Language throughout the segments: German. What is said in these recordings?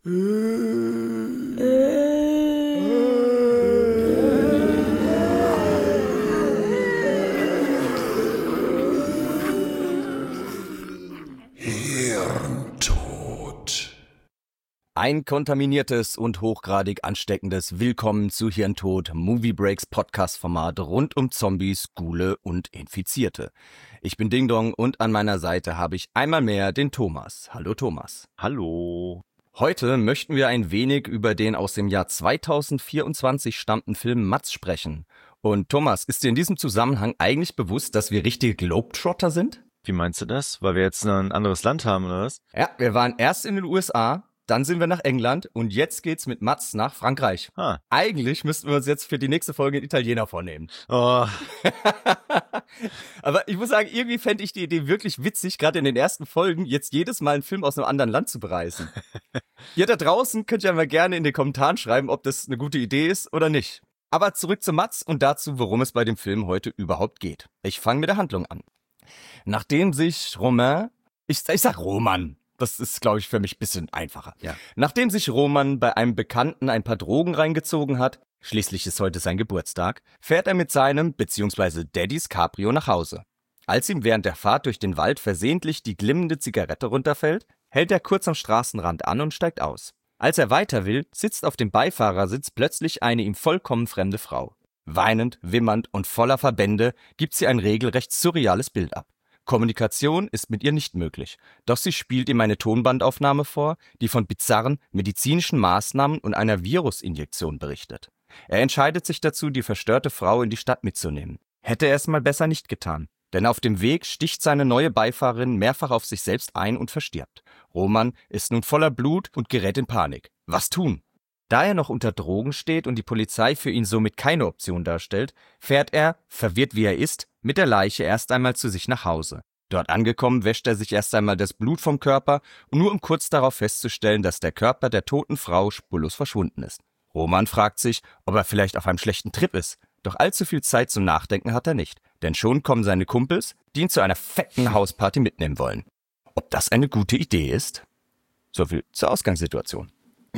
Hirntod. Ein kontaminiertes und hochgradig ansteckendes Willkommen zu Hirntod, Movie Breaks Podcast-Format rund um Zombies, Ghule und Infizierte. Ich bin Ding Dong und an meiner Seite habe ich einmal mehr den Thomas. Hallo Thomas. Hallo. Heute möchten wir ein wenig über den aus dem Jahr 2024 stammenden Film Matz sprechen. Und Thomas, ist dir in diesem Zusammenhang eigentlich bewusst, dass wir richtige Globetrotter sind? Wie meinst du das? Weil wir jetzt ein anderes Land haben, oder was? Ja, wir waren erst in den USA, dann sind wir nach England und jetzt geht's mit Matz nach Frankreich. Eigentlich müssten wir uns jetzt für die nächste Folge einen Italiener vornehmen. Oh. Aber ich muss sagen, irgendwie fände ich die Idee wirklich witzig, gerade in den ersten Folgen jetzt jedes Mal einen Film aus einem anderen Land zu bereisen. Ihr da draußen könnt ja mal gerne in den Kommentaren schreiben, ob das eine gute Idee ist oder nicht. Aber zurück zu Matz und dazu, worum es bei dem Film heute überhaupt geht. Ich fange mit der Handlung an. Nachdem sich ich sag Roman. Das ist, glaube ich, für mich ein bisschen einfacher. Ja. Nachdem sich Roman bei einem Bekannten ein paar Drogen reingezogen hat, schließlich ist heute sein Geburtstag, fährt er mit seinem bzw. Daddys Cabrio nach Hause. Als ihm während der Fahrt durch den Wald versehentlich die glimmende Zigarette runterfällt, hält er kurz am Straßenrand an und steigt aus. Als er weiter will, sitzt auf dem Beifahrersitz plötzlich eine ihm vollkommen fremde Frau. Weinend, wimmernd und voller Verbände gibt sie ein regelrecht surreales Bild ab. Kommunikation ist mit ihr nicht möglich, doch sie spielt ihm eine Tonbandaufnahme vor, die von bizarren medizinischen Maßnahmen und einer Virusinjektion berichtet. Er entscheidet sich dazu, die verstörte Frau in die Stadt mitzunehmen. Hätte er es mal besser nicht getan, denn auf dem Weg sticht seine neue Beifahrerin mehrfach auf sich selbst ein und verstirbt. Roman ist nun voller Blut und gerät in Panik. Was tun? Da er noch unter Drogen steht und die Polizei für ihn somit keine Option darstellt, fährt er, verwirrt wie er ist, mit der Leiche erst einmal zu sich nach Hause. Dort angekommen wäscht er sich erst einmal das Blut vom Körper, nur um kurz darauf festzustellen, dass der Körper der toten Frau spurlos verschwunden ist. Roman fragt sich, ob er vielleicht auf einem schlechten Trip ist, doch allzu viel Zeit zum Nachdenken hat er nicht, denn schon kommen seine Kumpels, die ihn zu einer fetten Hausparty mitnehmen wollen. Ob das eine gute Idee ist? Soviel zur Ausgangssituation.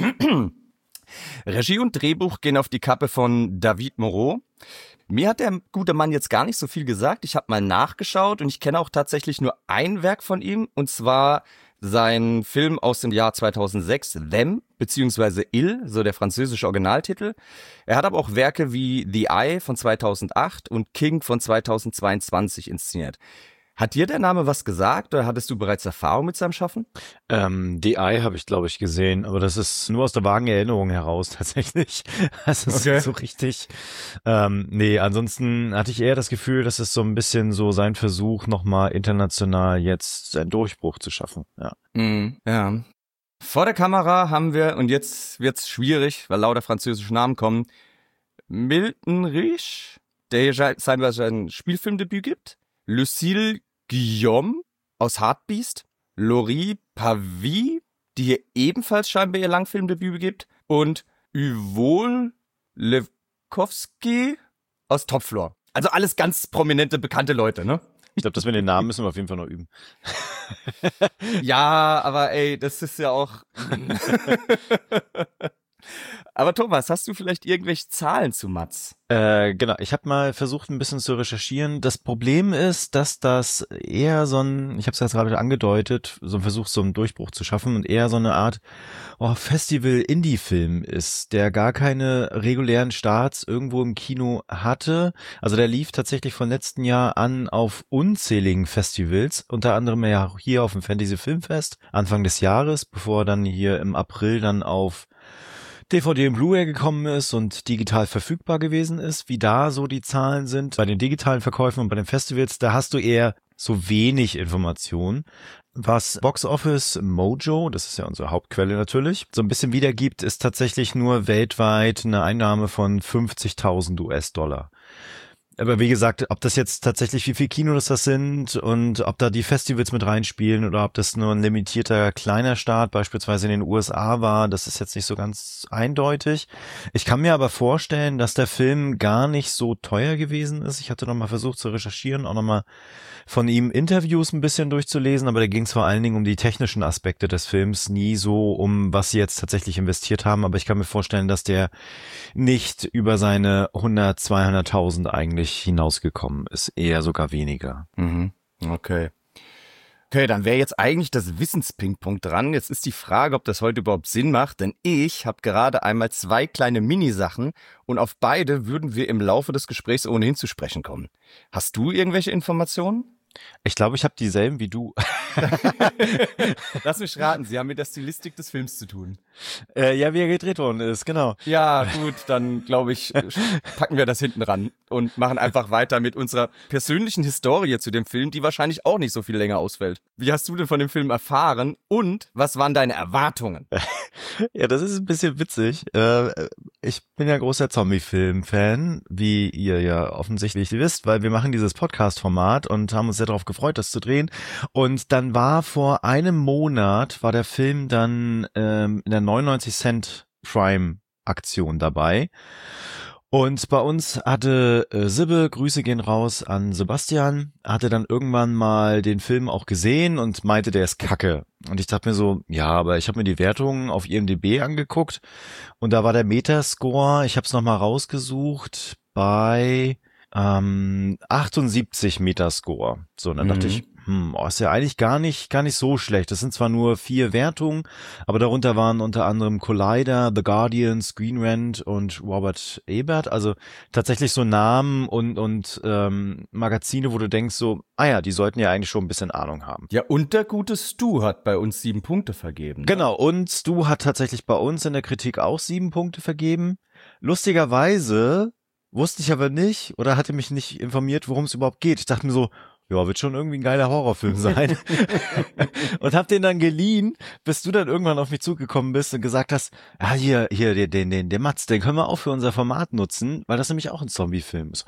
Regie und Drehbuch gehen auf die Kappe von David Moreau. Mir hat der gute Mann jetzt gar nicht so viel gesagt. Ich habe mal nachgeschaut und ich kenne auch tatsächlich nur ein Werk von ihm, und zwar sein Film aus dem Jahr 2006, Them, beziehungsweise Il, so der französische Originaltitel. Er hat aber auch Werke wie The Eye von 2008 und King von 2022 inszeniert. Hat dir der Name was gesagt oder hattest du bereits Erfahrung mit seinem Schaffen? The Eye habe ich, glaube ich, gesehen, aber das ist nur aus der vagen Erinnerung heraus tatsächlich. Das ist Okay. so richtig. Nee, ansonsten hatte ich eher das Gefühl, dass es so ein bisschen so sein Versuch, nochmal international jetzt einen Durchbruch zu schaffen. Ja. Ja. Vor der Kamera haben wir, und jetzt wird's schwierig, weil lauter französische Namen kommen, Milton Riche, der hier sein Spielfilmdebüt gibt, Lucille Guillaume aus Heartbeast, Laurie Pavie, die hier ebenfalls scheinbar ihr Langfilmdebüt gibt, und Yvonne Lewkowski aus Top Floor. Also alles ganz prominente, bekannte Leute, ne? Ich glaube, das mit den Namen müssen wir auf jeden Fall noch üben. Ja, aber ey, das ist ja auch... Aber Thomas, hast du vielleicht irgendwelche Zahlen zu Matz? Genau, ich habe mal versucht, ein bisschen zu recherchieren. Das Problem ist, dass das eher so ein, ich habe es jetzt gerade angedeutet, so ein Versuch, so einen Durchbruch zu schaffen und eher so eine Art Festival-Indie-Film ist, der gar keine regulären Starts irgendwo im Kino hatte. Also der lief tatsächlich von letzten Jahr an auf unzähligen Festivals, unter anderem ja auch hier auf dem Fantasy Filmfest Anfang des Jahres, bevor er dann hier im April dann auf DVD und Blu-ray gekommen ist und digital verfügbar gewesen ist, wie da so die Zahlen sind. Bei den digitalen Verkäufen und bei den Festivals, da hast du eher so wenig Informationen. Was Box Office Mojo, das ist ja unsere Hauptquelle natürlich, so ein bisschen wiedergibt, ist tatsächlich nur weltweit eine Einnahme von 50.000 US-Dollar. Aber wie gesagt, ob das jetzt tatsächlich, wie viel Kinos das sind und ob da die Festivals mit reinspielen oder ob das nur ein limitierter kleiner Start beispielsweise in den USA war, das ist jetzt nicht so ganz eindeutig. Ich kann mir aber vorstellen, dass der Film gar nicht so teuer gewesen ist. Ich hatte nochmal versucht zu recherchieren, auch nochmal von ihm Interviews ein bisschen durchzulesen, aber da ging es vor allen Dingen um die technischen Aspekte des Films, nie so um, was sie jetzt tatsächlich investiert haben. Aber ich kann mir vorstellen, dass der nicht über seine 100, 200.000 eigentlich hinausgekommen ist, eher sogar weniger. Mhm. Okay. Okay, dann wäre jetzt eigentlich das Wissenspingpong dran. Jetzt ist die Frage, ob das heute überhaupt Sinn macht, denn ich habe gerade einmal 2 kleine Minisachen und auf beide würden wir im Laufe des Gesprächs ohnehin zu sprechen kommen. Hast du irgendwelche Informationen? Ich glaube, ich habe dieselben wie du. Lass mich raten, sie haben mit der Stilistik des Films zu tun. Ja, wie er gedreht worden ist, genau. Ja, gut, dann glaube ich, packen wir das hinten ran und machen einfach weiter mit unserer persönlichen Historie zu dem Film, die wahrscheinlich auch nicht so viel länger ausfällt. Wie hast du denn von dem Film erfahren und was waren deine Erwartungen? Ja, das ist ein bisschen witzig. Ich bin ja großer Zombie-Film-Fan, wie ihr ja offensichtlich wisst, weil wir machen dieses Podcast-Format und haben uns sehr darauf gefreut, das zu drehen. Und dann war vor einem Monat, war der Film dann in der 99 Cent Prime-Aktion dabei. Und bei uns hatte Sibbe, Grüße gehen raus an Sebastian, hatte dann irgendwann mal den Film auch gesehen und meinte, der ist kacke. Und ich dachte mir so, ja, aber ich habe mir die Wertungen auf IMDb angeguckt und da war der Metascore, ich habe es nochmal rausgesucht, bei 78 Metascore. So, und dann dachte ich, ist ja eigentlich gar nicht so schlecht. Das sind zwar nur 4 Wertungen, aber darunter waren unter anderem Collider, The Guardian, Screen Rant und Robert Ebert. Also tatsächlich so Namen und Magazine, wo du denkst so, die sollten ja eigentlich schon ein bisschen Ahnung haben. Ja, und der gute Stu hat bei uns 7 Punkte vergeben. Ne? Genau, und Stu hat tatsächlich bei uns in der Kritik auch 7 Punkte vergeben. Lustigerweise wusste ich aber nicht oder hatte mich nicht informiert, worum es überhaupt geht. Ich dachte mir so, ja, wird schon irgendwie ein geiler Horrorfilm sein. Und hab den dann geliehen, bis du dann irgendwann auf mich zugekommen bist und gesagt hast, hier, den Mats, den können wir auch für unser Format nutzen, weil das nämlich auch ein Zombie-Film ist.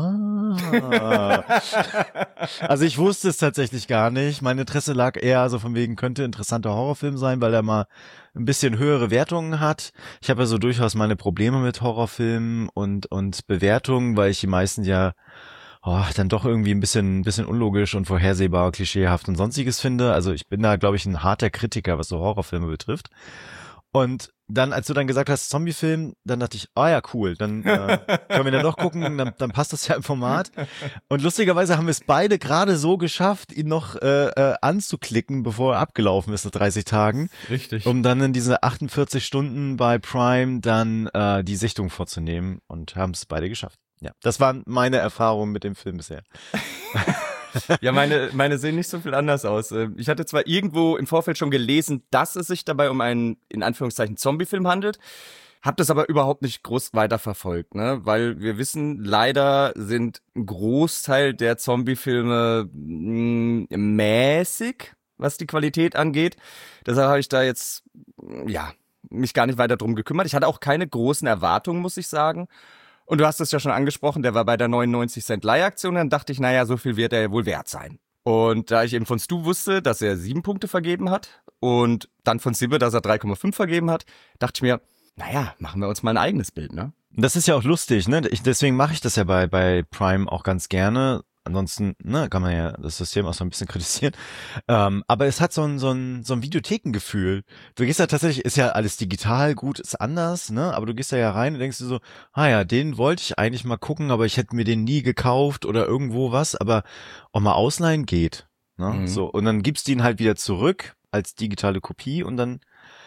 Also ich wusste es tatsächlich gar nicht. Mein Interesse lag eher so von wegen, könnte ein interessanter Horrorfilm sein, weil er mal ein bisschen höhere Wertungen hat. Ich habe ja so durchaus meine Probleme mit Horrorfilmen und Bewertungen, weil ich die meisten ja dann doch irgendwie ein bisschen unlogisch und vorhersehbar, klischeehaft und sonstiges finde. Also ich bin da, glaube ich, ein harter Kritiker, was so Horrorfilme betrifft. Und dann, als du dann gesagt hast, Zombiefilm, dann dachte ich, ja, cool, dann können wir den doch gucken, dann passt das ja im Format. Und lustigerweise haben wir es beide gerade so geschafft, ihn noch anzuklicken, bevor er abgelaufen ist nach 30 Tagen. Richtig. Um dann in diese 48 Stunden bei Prime dann die Sichtung vorzunehmen und haben es beide geschafft. Ja, das waren meine Erfahrungen mit dem Film bisher. Ja, meine sehen nicht so viel anders aus. Ich hatte zwar irgendwo im Vorfeld schon gelesen, dass es sich dabei um einen, in Anführungszeichen, Zombie-Film handelt, habe das aber überhaupt nicht groß weiterverfolgt, ne? Weil wir wissen, leider sind ein Großteil der Zombie-Filme mäßig, was die Qualität angeht. Deshalb habe ich da jetzt, mich gar nicht weiter drum gekümmert. Ich hatte auch keine großen Erwartungen, muss ich sagen. Und du hast es ja schon angesprochen, der war bei der 99 Cent Leihaktion, dann dachte ich, so viel wird er ja wohl wert sein. Und da ich eben von Stu wusste, dass er 7 Punkte vergeben hat und dann von Sibbe, dass er 3,5 vergeben hat, dachte ich mir, machen wir uns mal ein eigenes Bild, ne? Das ist ja auch lustig, ne? Deswegen mache ich das ja bei Prime auch ganz gerne. Ansonsten, kann man ja das System auch so ein bisschen kritisieren. Aber es hat so ein Videothekengefühl. Du gehst ja tatsächlich, ist ja alles digital, gut, ist anders, ne? Aber du gehst da ja rein und denkst dir so, den wollte ich eigentlich mal gucken, aber ich hätte mir den nie gekauft oder irgendwo was, aber auch mal ausleihen geht, ne? Mhm. So. Und dann gibst du ihn halt wieder zurück als digitale Kopie und dann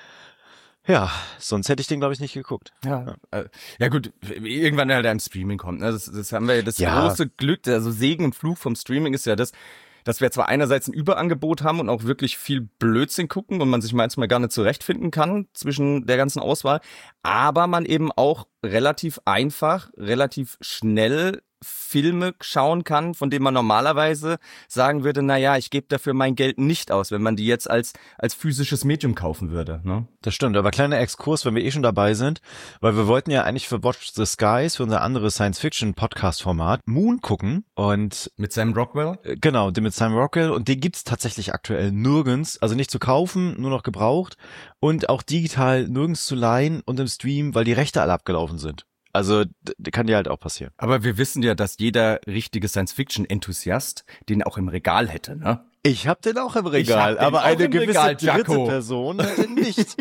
sonst hätte ich den, glaube ich, nicht geguckt. Ja gut, irgendwann halt im Streaming kommt. Ne? Das haben wir ja das große Glück, also Segen und Fluch vom Streaming ist ja das, dass wir zwar einerseits ein Überangebot haben und auch wirklich viel Blödsinn gucken und man sich manchmal gar nicht zurechtfinden kann zwischen der ganzen Auswahl, aber man eben auch relativ einfach, relativ schnell Filme schauen kann, von denen man normalerweise sagen würde, naja, ich gebe dafür mein Geld nicht aus, wenn man die jetzt als physisches Medium kaufen würde. Ne? Das stimmt, aber kleiner Exkurs, wenn wir eh schon dabei sind, weil wir wollten ja eigentlich für Watch the Skies, für unser anderes Science-Fiction-Podcast-Format, Moon gucken und mit Sam Rockwell? Genau, den mit Sam Rockwell, und den gibt's tatsächlich aktuell nirgends, also nicht zu kaufen, nur noch gebraucht und auch digital nirgends zu leihen und im Stream, weil die Rechte alle abgelaufen sind. Also kann dir halt auch passieren. Aber wir wissen ja, dass jeder richtige Science-Fiction-Enthusiast den auch im Regal hätte, ne? Ich hab den auch im Regal, aber eine gewisse dritte Person nicht.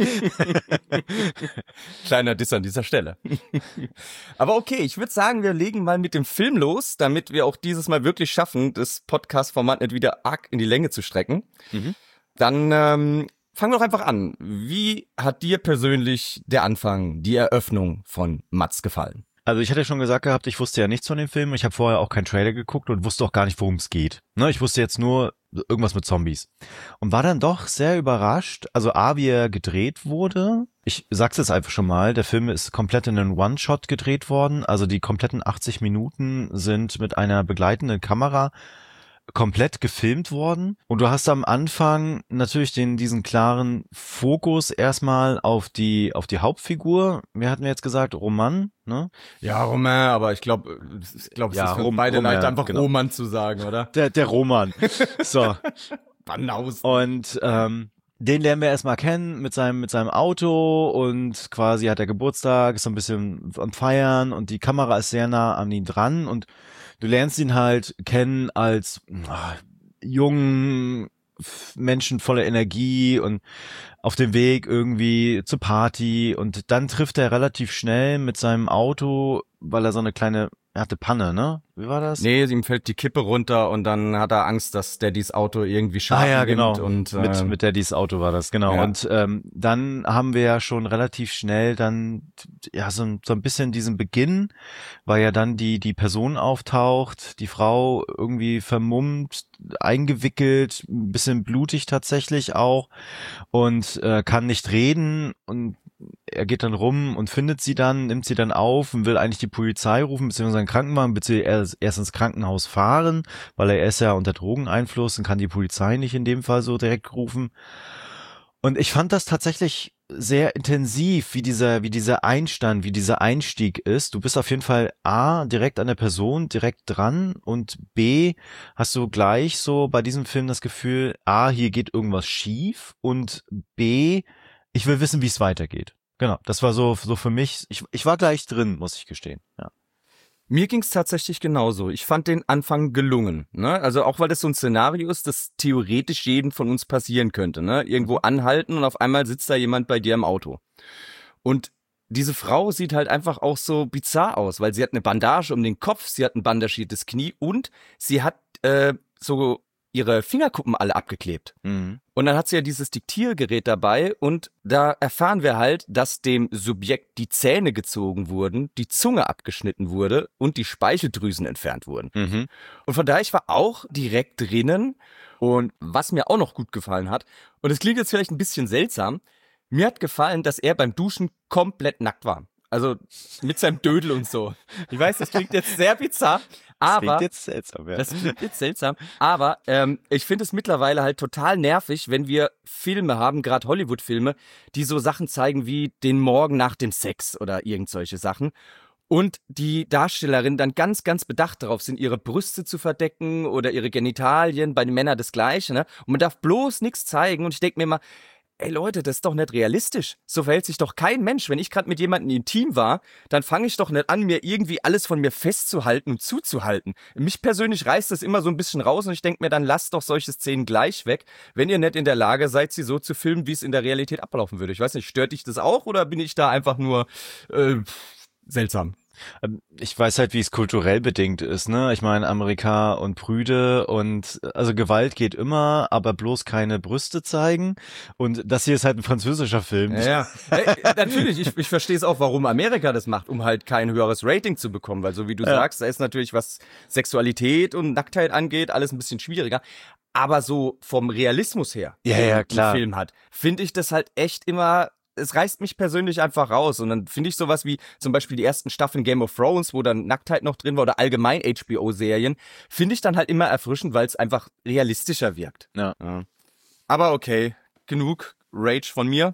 Kleiner Diss an dieser Stelle. Aber okay, ich würde sagen, wir legen mal mit dem Film los, damit wir auch dieses Mal wirklich schaffen, das Podcast-Format nicht wieder arg in die Länge zu strecken. Dann fangen wir doch einfach an. Wie hat dir persönlich der Anfang, die Eröffnung von Mats gefallen? Also ich hatte schon gesagt gehabt, ich wusste ja nichts von dem Film. Ich habe vorher auch keinen Trailer geguckt und wusste auch gar nicht, worum es geht. Ne, ich wusste jetzt nur irgendwas mit Zombies. Und war dann doch sehr überrascht. Also A, wie er gedreht wurde. Ich sag's jetzt einfach schon mal, der Film ist komplett in einen One-Shot gedreht worden. Also die kompletten 80 Minuten sind mit einer begleitenden Kamera komplett gefilmt worden, und du hast am Anfang natürlich diesen klaren Fokus erstmal auf die Hauptfigur. Wir hatten jetzt gesagt Roman, ne? Ja, Roman, aber ich glaube, es ist für beide leicht einfach genau. Roman zu sagen, oder? Der Roman. So. Banausen. Und den lernen wir erstmal kennen mit seinem Auto, und quasi hat er Geburtstag, ist so ein bisschen am Feiern und die Kamera ist sehr nah an ihn dran, und du lernst ihn halt kennen als jungen Menschen voller Energie und auf dem Weg irgendwie zur Party, und dann trifft er relativ schnell mit seinem Auto, weil er er hatte Panne, ne? Wie war das? Nee, ihm fällt die Kippe runter und dann hat er Angst, dass Daddys Auto irgendwie Schaden genau. nimmt. Und mit Daddys Auto war das, genau. Ja. Und dann haben wir ja schon relativ schnell dann ja so ein bisschen diesen Beginn, weil ja dann die Person auftaucht, die Frau irgendwie vermummt, eingewickelt, ein bisschen blutig tatsächlich auch, und kann nicht reden, und er geht dann rum und findet sie dann, nimmt sie dann auf und will eigentlich die Polizei rufen, beziehungsweise einen Krankenwagen, beziehungsweise erst ins Krankenhaus fahren, weil er ist ja unter Drogeneinfluss und kann die Polizei nicht in dem Fall so direkt rufen. Und ich fand das tatsächlich sehr intensiv, wie dieser Einstand, wie dieser Einstieg ist. Du bist auf jeden Fall A, direkt an der Person, direkt dran, und B, hast du gleich so bei diesem Film das Gefühl, A, hier geht irgendwas schief, und B, ich will wissen, wie es weitergeht. Genau, das war so für mich, ich war gleich drin, muss ich gestehen. Ja. Mir ging's tatsächlich genauso. Ich fand den Anfang gelungen, ne? Also auch weil das so ein Szenario ist, das theoretisch jedem von uns passieren könnte, ne? Irgendwo anhalten und auf einmal sitzt da jemand bei dir im Auto. Und diese Frau sieht halt einfach auch so bizarr aus, weil sie hat eine Bandage um den Kopf, sie hat ein bandagiertes Knie und sie hat so ihre Fingerkuppen alle abgeklebt. Mhm. Und dann hat sie ja dieses Diktiergerät dabei, und da erfahren wir halt, dass dem Subjekt die Zähne gezogen wurden, die Zunge abgeschnitten wurde und die Speicheldrüsen entfernt wurden. Mhm. Und von daher, ich war auch direkt drinnen, und was mir auch noch gut gefallen hat, und es klingt jetzt vielleicht ein bisschen seltsam, mir hat gefallen, dass er beim Duschen komplett nackt war. Also mit seinem Dödel und so. Ich weiß, das klingt jetzt sehr bizarr, aber das klingt jetzt seltsam, ja. Das klingt jetzt seltsam, aber ich finde es mittlerweile halt total nervig, wenn wir Filme haben, gerade Hollywood-Filme, die so Sachen zeigen wie den Morgen nach dem Sex oder irgend solche Sachen. Und die Darstellerinnen dann ganz, ganz bedacht darauf sind, ihre Brüste zu verdecken oder ihre Genitalien, bei den Männern das Gleiche, ne? Und man darf bloß nichts zeigen, und ich denke mir immer, ey Leute, das ist doch nicht realistisch. So verhält sich doch kein Mensch. Wenn ich gerade mit jemandem intim war, dann fange ich doch nicht an, mir irgendwie alles von mir festzuhalten und zuzuhalten. Mich persönlich reißt das immer so ein bisschen raus, und ich denke mir, dann lasst doch solche Szenen gleich weg, wenn ihr nicht in der Lage seid, sie so zu filmen, wie es in der Realität ablaufen würde. Ich weiß nicht, stört dich das auch, oder bin ich da einfach nur seltsam? Ich weiß halt, wie es kulturell bedingt ist, ne? Ich meine, Amerika und Prüde, und also Gewalt geht immer, aber bloß keine Brüste zeigen. Und das hier ist halt ein französischer Film. Ja. Natürlich, ich verstehe es auch, warum Amerika das macht, um halt kein höheres Rating zu bekommen, weil so wie du sagst, da ist natürlich, was Sexualität und Nacktheit angeht, alles ein bisschen schwieriger. Aber so vom Realismus her, ja, klar, den Film hat, finde ich das halt echt immer es reißt mich persönlich einfach raus. Und dann finde ich sowas wie zum Beispiel die ersten Staffeln Game of Thrones, wo dann Nacktheit noch drin war, oder allgemein HBO-Serien, finde ich dann halt immer erfrischend, weil es einfach realistischer wirkt. Ja. Aber okay, genug Rage von mir.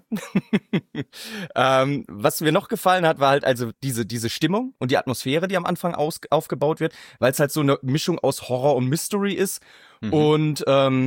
Was mir noch gefallen hat, war halt also diese Stimmung und die Atmosphäre, die am Anfang aufgebaut wird, weil es halt so eine Mischung aus Horror und Mystery ist. Und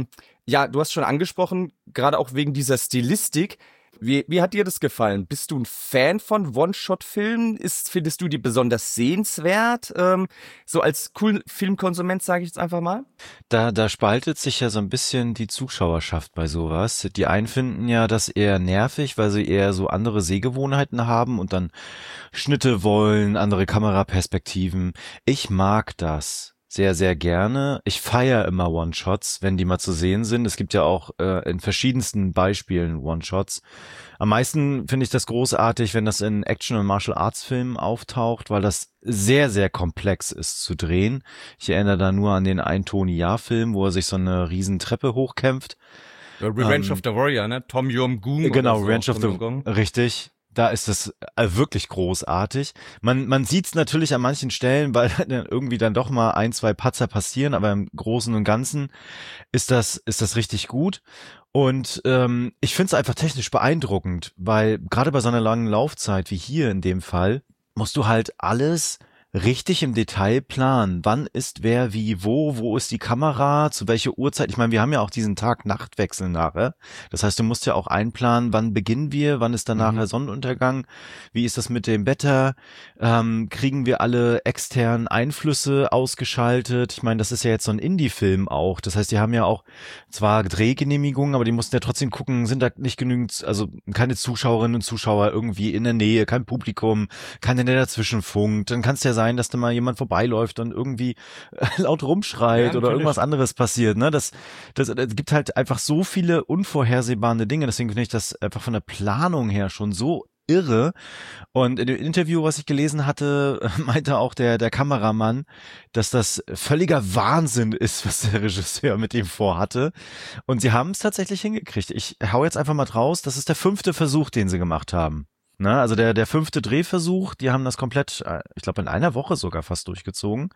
ja, du hast schon angesprochen, gerade auch wegen dieser Stilistik. Wie hat dir das gefallen? Bist du ein Fan von One-Shot-Filmen? Findest du die besonders sehenswert? So als coolen Filmkonsument, sage ich jetzt einfach mal. Da spaltet sich ja so ein bisschen die Zuschauerschaft bei sowas. Die einen finden ja das eher nervig, weil sie eher so andere Sehgewohnheiten haben und dann Schnitte wollen, andere Kameraperspektiven. Ich mag das sehr, sehr gerne. Ich feiere immer One-Shots, wenn die mal zu sehen sind. Es gibt ja auch in verschiedensten Beispielen One-Shots. Am meisten finde ich das großartig, wenn das in Action- und Martial-Arts-Filmen auftaucht, weil das sehr, sehr komplex ist zu drehen. Ich erinnere da nur an den einen Tony Jaa-Film, wo er sich so eine riesen Treppe hochkämpft. Revenge of the Warrior, ne? Tom Yum-Goong. Genau, so. Revenge of the... Richtig. Da ist es wirklich großartig. Man sieht es natürlich an manchen Stellen, weil dann irgendwie dann doch mal 1, 2 Patzer passieren, aber im Großen und Ganzen ist das richtig gut. Und ich finde es einfach technisch beeindruckend, weil gerade bei so einer langen Laufzeit wie hier in dem Fall musst du halt alles richtig im Detail planen. Wann ist wer wie wo ist die Kamera, zu welcher Uhrzeit? Ich meine, wir haben ja auch diesen Tag-Nacht-Wechsel nachher. Das heißt, du musst ja auch einplanen, wann beginnen wir, wann ist dann nachher Sonnenuntergang, wie ist das mit dem Wetter, kriegen wir alle externen Einflüsse ausgeschaltet? Ich meine, das ist ja jetzt so ein Indie-Film auch. Das heißt, die haben ja auch zwar Drehgenehmigungen, aber die mussten ja trotzdem gucken, sind da nicht genügend, also keine Zuschauerinnen und Zuschauer irgendwie in der Nähe, kein Publikum, keiner, der dazwischen funkt. Dann kann es ja sein, dass da mal jemand vorbeiläuft und irgendwie laut rumschreit oder irgendwas anderes passiert. Ne? Das gibt halt einfach so viele unvorhersehbare Dinge. Deswegen finde ich das einfach von der Planung her schon so irre. Und in dem Interview, was ich gelesen hatte, meinte auch der Kameramann, dass das völliger Wahnsinn ist, was der Regisseur mit ihm vorhatte. Und sie haben es tatsächlich hingekriegt. Ich hau jetzt einfach mal draus, das ist der 5. Versuch, den sie gemacht haben. Na, also der 5. Drehversuch, die haben das komplett, ich glaube in einer Woche sogar fast durchgezogen.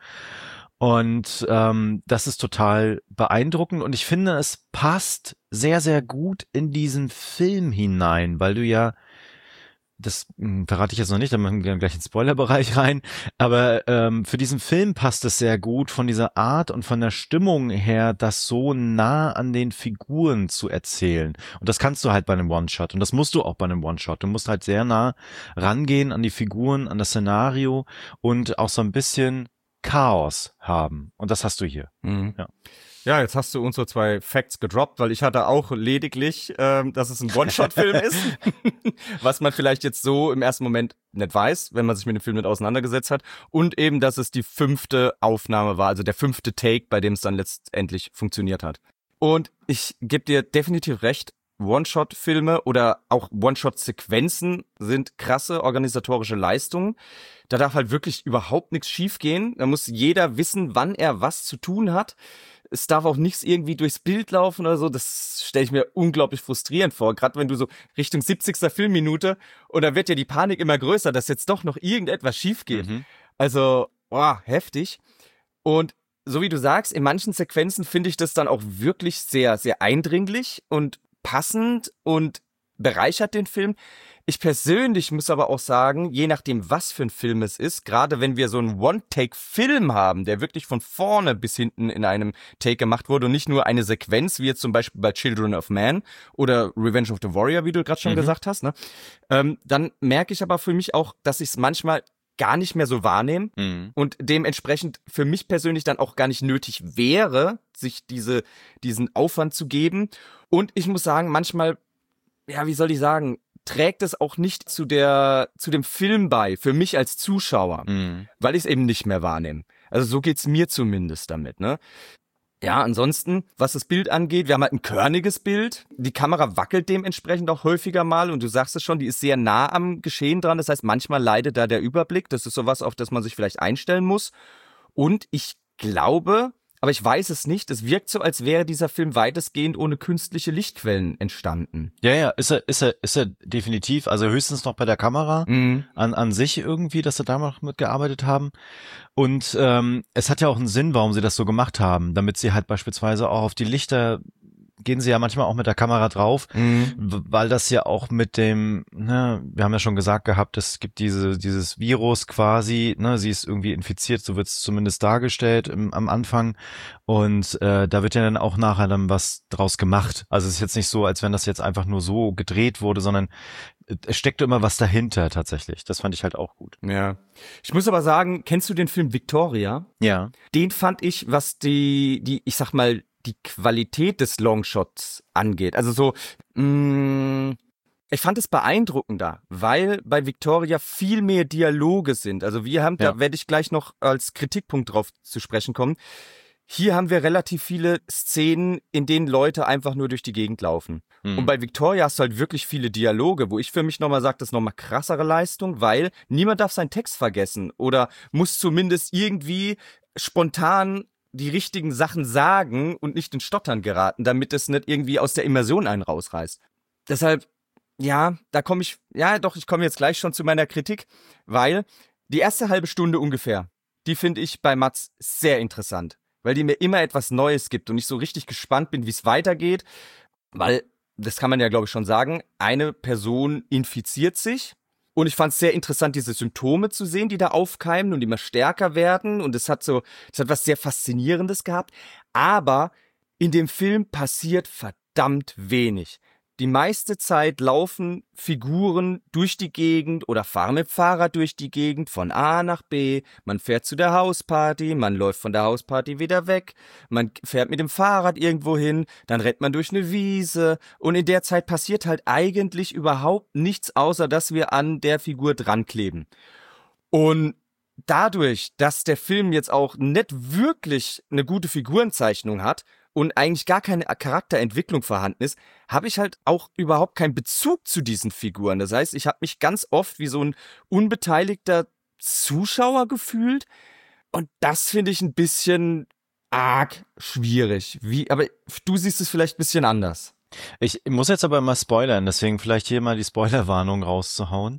Und das ist total beeindruckend und ich finde, es passt sehr, sehr gut in diesen Film hinein, weil du ja, das verrate ich jetzt noch nicht, dann machen wir gleich in den Spoilerbereich rein, aber für diesen Film passt es sehr gut von dieser Art und von der Stimmung her, das so nah an den Figuren zu erzählen. Und das kannst du halt bei einem One-Shot und das musst du auch bei einem One-Shot. Du musst halt sehr nah rangehen an die Figuren, an das Szenario und auch so ein bisschen Chaos haben. Und das hast du hier. Ja. Ja, jetzt hast du uns so 2 Facts gedroppt, weil ich hatte auch lediglich, dass es ein One-Shot-Film ist, was man vielleicht jetzt so im ersten Moment nicht weiß, wenn man sich mit dem Film nicht auseinandergesetzt hat. Und eben, dass es die 5. Aufnahme war, also der 5. Take, bei dem es dann letztendlich funktioniert hat. Und ich gebe dir definitiv recht, One-Shot-Filme oder auch One-Shot-Sequenzen sind krasse organisatorische Leistungen. Da darf halt wirklich überhaupt nichts schiefgehen. Da muss jeder wissen, wann er was zu tun hat. Es darf auch nichts irgendwie durchs Bild laufen oder so. Das stelle ich mir unglaublich frustrierend vor. Gerade wenn du so Richtung 70. Filmminute und da wird ja die Panik immer größer, dass jetzt doch noch irgendetwas schief geht. Also, heftig. Und so wie du sagst, in manchen Sequenzen finde ich das dann auch wirklich sehr, sehr eindringlich und passend und bereichert den Film. Ich persönlich muss aber auch sagen, je nachdem, was für ein Film es ist, gerade wenn wir so einen One-Take-Film haben, der wirklich von vorne bis hinten in einem Take gemacht wurde und nicht nur eine Sequenz, wie jetzt zum Beispiel bei Children of Man oder Revenge of the Warrior, wie du gerade schon gesagt hast, ne? Dann merke ich aber für mich auch, dass ich es manchmal gar nicht mehr so wahrnehme und dementsprechend für mich persönlich dann auch gar nicht nötig wäre, sich diesen Aufwand zu geben. Und ich muss sagen, manchmal, ja, wie soll ich sagen, trägt es auch nicht zu dem Film bei, für mich als Zuschauer, weil ich es eben nicht mehr wahrnehme. Also so geht's mir zumindest damit, ne? Ja, ansonsten, was das Bild angeht, wir haben halt ein körniges Bild. Die Kamera wackelt dementsprechend auch häufiger mal und du sagst es schon, die ist sehr nah am Geschehen dran. Das heißt, manchmal leidet da der Überblick. Das ist sowas, auf das man sich vielleicht einstellen muss. Und ich glaube, aber ich weiß es nicht. Es wirkt so, als wäre dieser Film weitestgehend ohne künstliche Lichtquellen entstanden. Ja, ist er definitiv. Also höchstens noch bei der Kamera an sich irgendwie, dass sie da noch mitgearbeitet haben. Und es hat ja auch einen Sinn, warum sie das so gemacht haben, damit sie halt beispielsweise auch auf die Lichter gehen sie ja manchmal auch mit der Kamera drauf, weil das ja auch mit dem, ne, wir haben ja schon gesagt gehabt, es gibt dieses Virus quasi, ne, sie ist irgendwie infiziert, so wird es zumindest dargestellt am Anfang, und da wird ja dann auch nachher dann was draus gemacht. Also es ist jetzt nicht so, als wenn das jetzt einfach nur so gedreht wurde, sondern es steckt immer was dahinter tatsächlich. Das fand ich halt auch gut. Ja. Ich muss aber sagen, kennst du den Film Victoria? Ja. Den fand ich, was die, ich sag mal, die Qualität des Longshots angeht. Also so, ich fand es beeindruckender, weil bei Victoria viel mehr Dialoge sind. Also wir haben, da werde ich gleich noch als Kritikpunkt drauf zu sprechen kommen. Hier haben wir relativ viele Szenen, in denen Leute einfach nur durch die Gegend laufen. Und bei Victoria hast du halt wirklich viele Dialoge, wo ich für mich nochmal sage, das ist nochmal krassere Leistung, weil niemand darf seinen Text vergessen oder muss zumindest irgendwie spontan die richtigen Sachen sagen und nicht in Stottern geraten, damit es nicht irgendwie aus der Immersion einen rausreißt. Deshalb, ja, ich komme jetzt gleich schon zu meiner Kritik, weil die erste halbe Stunde ungefähr, die finde ich bei Mats sehr interessant, weil die mir immer etwas Neues gibt und ich so richtig gespannt bin, wie es weitergeht, weil, das kann man ja glaube ich schon sagen, eine Person infiziert sich. Und ich fand es sehr interessant, diese Symptome zu sehen, die da aufkeimen und immer stärker werden. Und es hat was sehr Faszinierendes gehabt. Aber in dem Film passiert verdammt wenig. Die meiste Zeit laufen Figuren durch die Gegend oder fahren mit Fahrrad durch die Gegend von A nach B. Man fährt zu der Hausparty, man läuft von der Hausparty wieder weg. Man fährt mit dem Fahrrad irgendwo hin, dann rennt man durch eine Wiese. Und in der Zeit passiert halt eigentlich überhaupt nichts, außer dass wir an der Figur dran kleben. Und dadurch, dass der Film jetzt auch nicht wirklich eine gute Figurenzeichnung hat und eigentlich gar keine Charakterentwicklung vorhanden ist, habe ich halt auch überhaupt keinen Bezug zu diesen Figuren. Das heißt, ich habe mich ganz oft wie so ein unbeteiligter Zuschauer gefühlt und das finde ich ein bisschen arg schwierig. Aber du siehst es vielleicht ein bisschen anders. Ich muss jetzt aber mal spoilern, deswegen vielleicht hier mal die Spoilerwarnung rauszuhauen,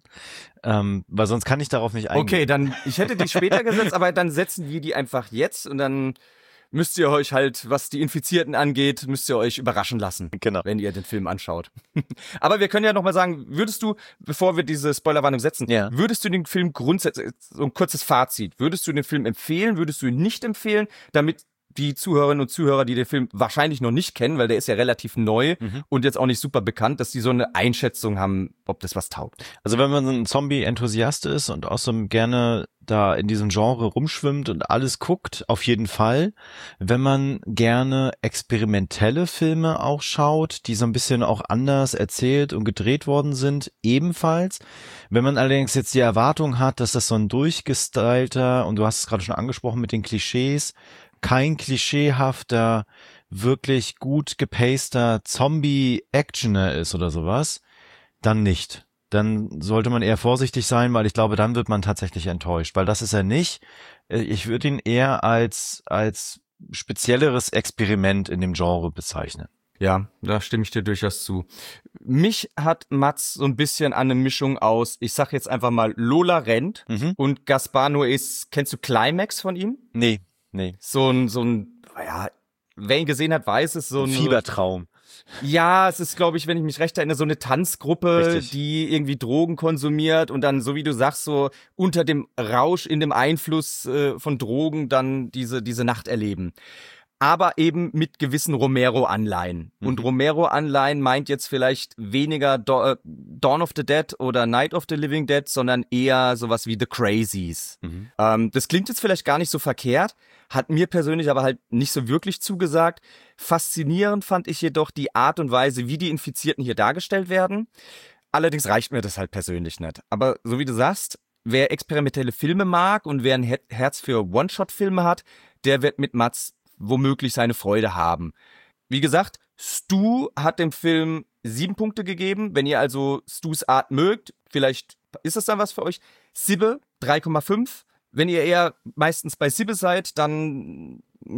weil sonst kann ich darauf nicht eingehen. Okay, dann, ich hätte die später gesetzt, aber dann setzen wir die einfach jetzt und dann müsst ihr euch halt, was die Infizierten angeht, müsst ihr euch überraschen lassen, genau, wenn ihr den Film anschaut. Aber wir können ja nochmal sagen, würdest du, bevor wir diese Spoilerwarnung setzen, würdest du den Film grundsätzlich, so ein kurzes Fazit, würdest du den Film empfehlen, würdest du ihn nicht empfehlen, damit die Zuhörerinnen und Zuhörer, die den Film wahrscheinlich noch nicht kennen, weil der ist ja relativ neu und jetzt auch nicht super bekannt, dass die so eine Einschätzung haben, ob das was taugt. Also wenn man ein Zombie-Enthusiast ist und auch so gerne da in diesem Genre rumschwimmt und alles guckt, auf jeden Fall. Wenn man gerne experimentelle Filme auch schaut, die so ein bisschen auch anders erzählt und gedreht worden sind, ebenfalls. Wenn man allerdings jetzt die Erwartung hat, dass das so ein durchgestylter, und du hast es gerade schon angesprochen mit den Klischees, kein klischeehafter, wirklich gut gepaster Zombie-Actioner ist oder sowas, dann nicht. Dann sollte man eher vorsichtig sein, weil ich glaube, dann wird man tatsächlich enttäuscht, weil das ist er nicht. Ich würde ihn eher als spezielleres Experiment in dem Genre bezeichnen. Ja, da stimme ich dir durchaus zu. Mich hat Mats so ein bisschen an eine Mischung aus, ich sag jetzt einfach mal Lola rennt und Gaspar Noés, kennst du Climax von ihm? Nee. So ein, ja, wer ihn gesehen hat, weiß es, so ein Fiebertraum. Ja, es ist, glaube ich, wenn ich mich recht erinnere, so eine Tanzgruppe, die irgendwie Drogen konsumiert und dann, so wie du sagst, so unter dem Rausch, in dem Einfluss von Drogen dann diese Nacht erleben. Aber eben mit gewissen Romero-Anleihen. Und Romero-Anleihen meint jetzt vielleicht weniger Dawn of the Dead oder Night of the Living Dead, sondern eher sowas wie The Crazies. Das klingt jetzt vielleicht gar nicht so verkehrt, hat mir persönlich aber halt nicht so wirklich zugesagt. Faszinierend fand ich jedoch die Art und Weise, wie die Infizierten hier dargestellt werden. Allerdings reicht mir das halt persönlich nicht. Aber so wie du sagst, wer experimentelle Filme mag und wer ein Herz für One-Shot-Filme hat, der wird mit Mats womöglich seine Freude haben. Wie gesagt, Stu hat dem Film 7 Punkte gegeben. Wenn ihr also Stus Art mögt, vielleicht ist das dann was für euch. Sibbe 3,5. Wenn ihr eher meistens bei Sibbe seid, dann ja,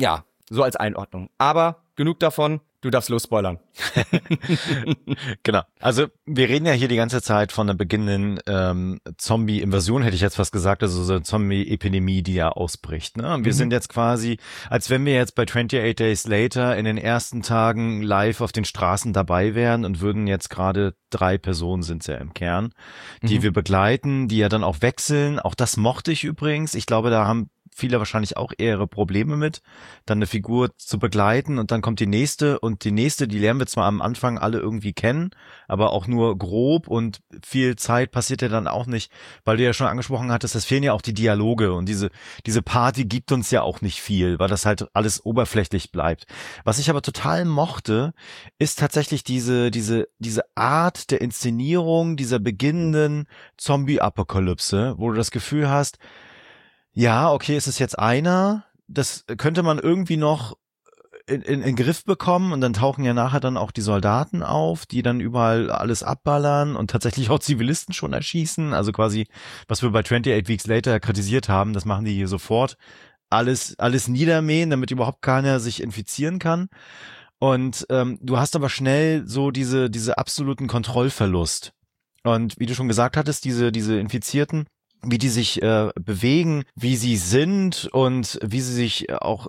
So als Einordnung. Aber genug davon, du darfst losspoilern. Genau. Also wir reden ja hier die ganze Zeit von einer beginnenden Zombie-Invasion, hätte ich jetzt fast gesagt, also so eine Zombie-Epidemie, die ja ausbricht. Ne? Wir sind jetzt quasi, als wenn wir jetzt bei 28 Days Later in den ersten Tagen live auf den Straßen dabei wären und würden jetzt gerade 3 Personen sind es ja im Kern, die wir begleiten, die ja dann auch wechseln. Auch das mochte ich übrigens. Ich glaube, da haben viele wahrscheinlich auch eher ihre Probleme mit, dann eine Figur zu begleiten und dann kommt die nächste und die nächste, die lernen wir zwar am Anfang alle irgendwie kennen, aber auch nur grob und viel Zeit passiert ja dann auch nicht, weil du ja schon angesprochen hattest, es fehlen ja auch die Dialoge und diese Party gibt uns ja auch nicht viel, weil das halt alles oberflächlich bleibt. Was ich aber total mochte, ist tatsächlich diese Art der Inszenierung dieser beginnenden Zombie-Apokalypse, wo du das Gefühl hast, ja, okay, es ist jetzt einer, das könnte man irgendwie noch in den Griff bekommen und dann tauchen ja nachher dann auch die Soldaten auf, die dann überall alles abballern und tatsächlich auch Zivilisten schon erschießen, also quasi, was wir bei 28 Weeks Later kritisiert haben, das machen die hier sofort, alles niedermähen, damit überhaupt keiner sich infizieren kann und du hast aber schnell so diese absoluten Kontrollverlust und wie du schon gesagt hattest, diese Infizierten, wie die sich bewegen, wie sie sind und wie sie sich auch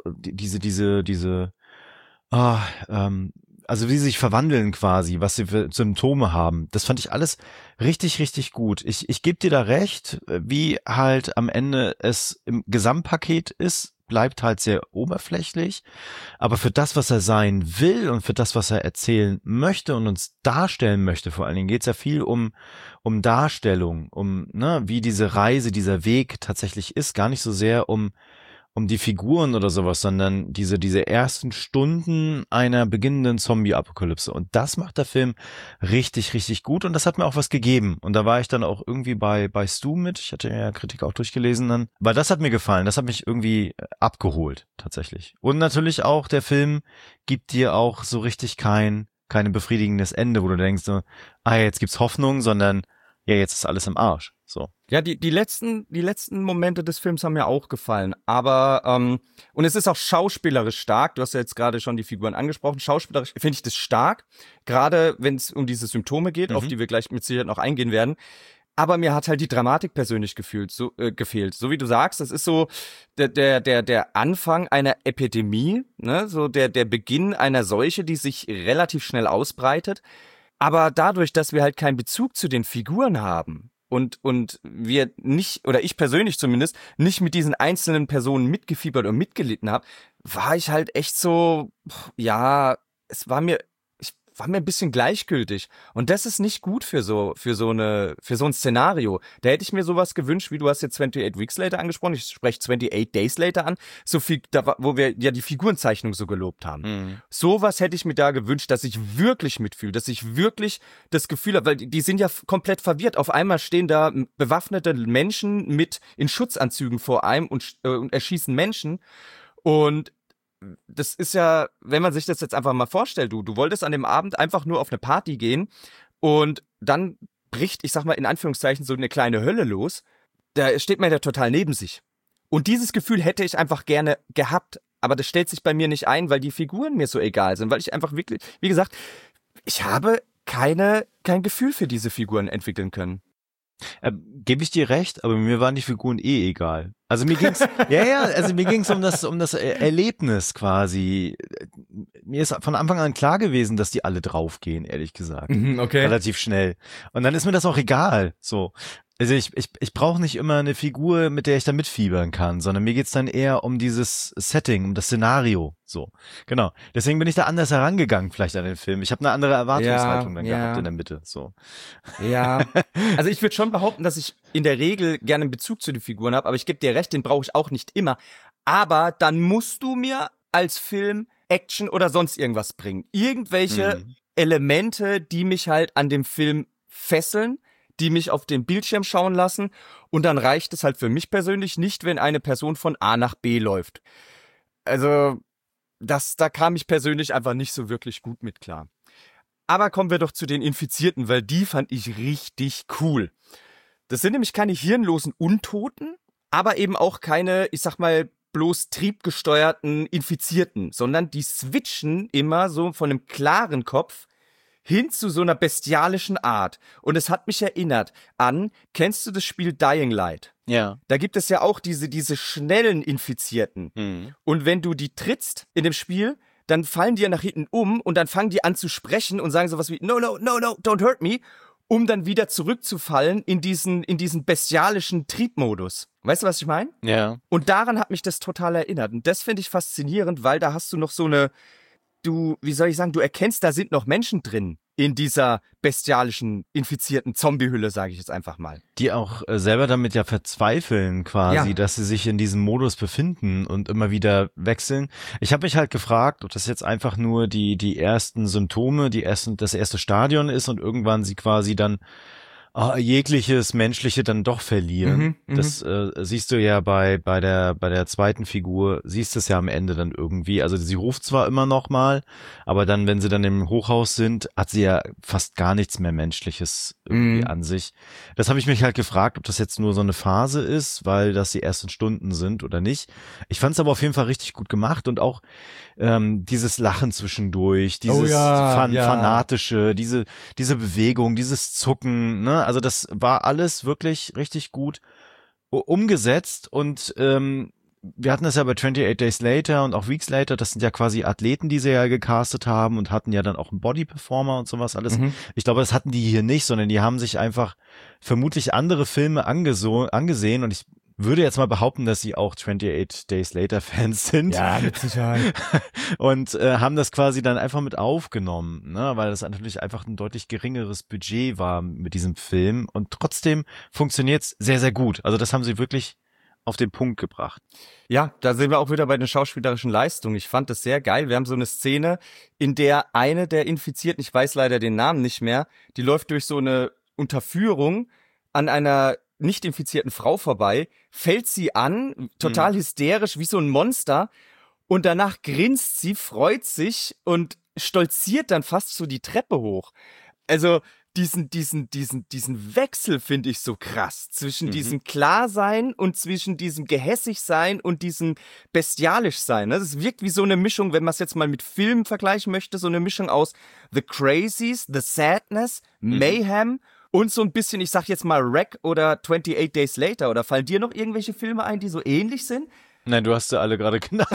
also wie sie sich verwandeln quasi, was sie für Symptome haben. Das fand ich alles richtig, richtig gut. Ich gebe dir da recht, wie halt am Ende es im Gesamtpaket ist, bleibt halt sehr oberflächlich, aber für das, was er sein will und für das, was er erzählen möchte und uns darstellen möchte, vor allen Dingen geht es ja viel um Darstellung, wie diese Reise, dieser Weg tatsächlich ist, gar nicht so sehr um die Figuren oder sowas, sondern diese ersten Stunden einer beginnenden Zombie-Apokalypse. Und das macht der Film richtig, richtig gut. Und das hat mir auch was gegeben. Und da war ich dann auch irgendwie bei Stu mit. Ich hatte ja Kritik auch durchgelesen dann. Weil das hat mir gefallen. Das hat mich irgendwie abgeholt, tatsächlich. Und natürlich auch, der Film gibt dir auch so richtig kein befriedigendes Ende, wo du denkst so, jetzt gibt's Hoffnung, sondern ja, jetzt ist alles im Arsch. So. Ja, die letzten Momente des Films haben mir auch gefallen, aber und es ist auch schauspielerisch stark. Du hast ja jetzt gerade schon die Figuren angesprochen. Schauspielerisch finde ich das stark, gerade wenn es um diese Symptome geht, auf die wir gleich mit Sicherheit noch eingehen werden. Aber mir hat halt die Dramatik persönlich gefehlt. So wie du sagst, das ist so der Anfang einer Epidemie, ne, so der Beginn einer Seuche, die sich relativ schnell ausbreitet. Aber dadurch, dass wir halt keinen Bezug zu den Figuren haben und wir nicht, oder ich persönlich zumindest, nicht mit diesen einzelnen Personen mitgefiebert und mitgelitten habe, war ich halt echt so, ja, ich war mir ein bisschen gleichgültig. Und das ist nicht gut für so ein Szenario. Da hätte ich mir sowas gewünscht, wie du hast jetzt 28 Weeks Later angesprochen, ich spreche 28 Days Later an, so viel, wo wir ja die Figurenzeichnung so gelobt haben. Mhm. Sowas hätte ich mir da gewünscht, dass ich wirklich mitfühle, dass ich wirklich das Gefühl habe, weil die sind ja komplett verwirrt. Auf einmal stehen da bewaffnete Menschen mit in Schutzanzügen vor einem und erschießen Menschen. Und das ist ja, wenn man sich das jetzt einfach mal vorstellt, du wolltest an dem Abend einfach nur auf eine Party gehen und dann bricht, ich sag mal in Anführungszeichen, so eine kleine Hölle los, da steht man ja total neben sich. Und dieses Gefühl hätte ich einfach gerne gehabt, aber das stellt sich bei mir nicht ein, weil die Figuren mir so egal sind, weil ich einfach wirklich, wie gesagt, ich habe kein Gefühl für diese Figuren entwickeln können. Gebe ich dir recht, aber mir waren die Figuren egal. Also mir ging's, also mir ging's um das Erlebnis quasi. Mir ist von Anfang an klar gewesen, dass die alle draufgehen, ehrlich gesagt. Okay. Relativ schnell. Und dann ist mir das auch egal, so. Also ich brauche nicht immer eine Figur, mit der ich da mitfiebern kann, sondern mir geht's dann eher um dieses Setting, um das Szenario, so. Genau. Deswegen bin ich da anders herangegangen vielleicht an den Film. Ich habe eine andere Erwartungshaltung dann gehabt in der Mitte, so. Ja. Also ich würde schon behaupten, dass ich in der Regel gerne einen Bezug zu den Figuren habe, aber ich gebe dir recht, den brauche ich auch nicht immer. Aber dann musst du mir als Film Action oder sonst irgendwas bringen. Irgendwelche Elemente, die mich halt an dem Film fesseln, die mich auf den Bildschirm schauen lassen, und dann reicht es halt für mich persönlich nicht, wenn eine Person von A nach B läuft. Also, da kam ich persönlich einfach nicht so wirklich gut mit klar. Aber kommen wir doch zu den Infizierten, weil die fand ich richtig cool. Das sind nämlich keine hirnlosen Untoten, aber eben auch keine, ich sag mal, bloß triebgesteuerten Infizierten, sondern die switchen immer so von einem klaren Kopf hin zu so einer bestialischen Art. Und es hat mich erinnert an, kennst du das Spiel Dying Light? Ja. Da gibt es ja auch diese schnellen Infizierten. Und wenn du die trittst in dem Spiel, dann fallen die ja nach hinten um und dann fangen die an zu sprechen und sagen sowas wie no, no, no, no, don't hurt me, um dann wieder zurückzufallen in diesen bestialischen Triebmodus. Weißt du, was ich meine? Ja. Und daran hat mich das total erinnert. Und das finde ich faszinierend, weil da hast du noch so eine, du erkennst, da sind noch Menschen drin in dieser bestialischen, infizierten Zombie-Hülle, sage ich jetzt einfach mal. Die auch selber damit ja verzweifeln quasi, Ja. dass sie sich in diesem Modus befinden und immer wieder wechseln. Ich habe mich halt gefragt, ob das jetzt einfach nur die ersten Symptome, das erste Stadion ist und irgendwann sie quasi dann jegliches Menschliche dann doch verlieren. Das siehst du ja bei der zweiten Figur, siehst es ja am Ende dann irgendwie. Also sie ruft zwar immer noch mal, aber dann, wenn sie dann im Hochhaus sind, hat sie ja fast gar nichts mehr Menschliches irgendwie an sich. Das habe ich mich halt gefragt, ob das jetzt nur so eine Phase ist, weil das die ersten Stunden sind oder nicht. Ich fand es aber auf jeden Fall richtig gut gemacht und auch dieses Lachen zwischendurch, dieses fanatische, diese Bewegung, dieses Zucken, ne? Also das war alles wirklich richtig gut umgesetzt und wir hatten das ja bei 28 Days Later und auch Weeks Later, das sind ja quasi Athleten, die sie ja gecastet haben und hatten ja dann auch einen Body-Performer und sowas alles. Ich glaube, das hatten die hier nicht, sondern die haben sich einfach vermutlich andere Filme angesehen und ich würde jetzt mal behaupten, dass sie auch 28 Days Later Fans sind. Ja, mit Sicherheit. Und haben das quasi dann einfach mit aufgenommen, ne? Weil das natürlich einfach ein deutlich geringeres Budget war mit diesem Film. Und trotzdem funktioniert's sehr, sehr gut. Also das haben sie wirklich auf den Punkt gebracht. Ja, da sind wir auch wieder bei den schauspielerischen Leistungen. Ich fand das sehr geil. Wir haben so eine Szene, in der eine der Infizierten, ich weiß leider den Namen nicht mehr, die läuft durch so eine Unterführung an einer nicht infizierten Frau vorbei, fällt sie an, total hysterisch, wie so ein Monster, und danach grinst sie, freut sich und stolziert dann fast so die Treppe hoch. Also diesen Wechsel finde ich so krass zwischen diesem Klarsein und zwischen diesem Gehässigsein und diesem Bestialischsein. Das wirkt wie so eine Mischung, wenn man es jetzt mal mit Filmen vergleichen möchte, so eine Mischung aus The Crazies, The Sadness, Mayhem und so ein bisschen, ich sag jetzt mal Wreck oder 28 Days Later. Oder fallen dir noch irgendwelche Filme ein, die so ähnlich sind? Nein, du hast sie alle gerade genannt.